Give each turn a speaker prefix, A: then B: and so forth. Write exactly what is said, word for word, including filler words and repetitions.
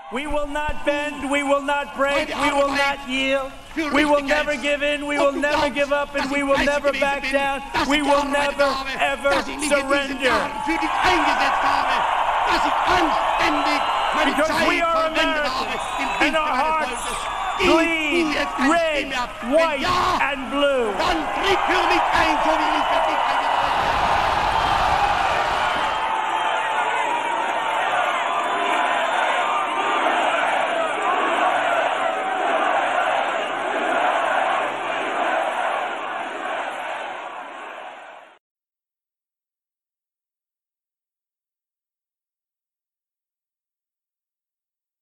A: We will not bend, we will not break, we will not yield. We will never give in, we will never give up, and we will never back down. We will never, ever surrender. Because we are Americans, and our hearts bleed red, white, and blue.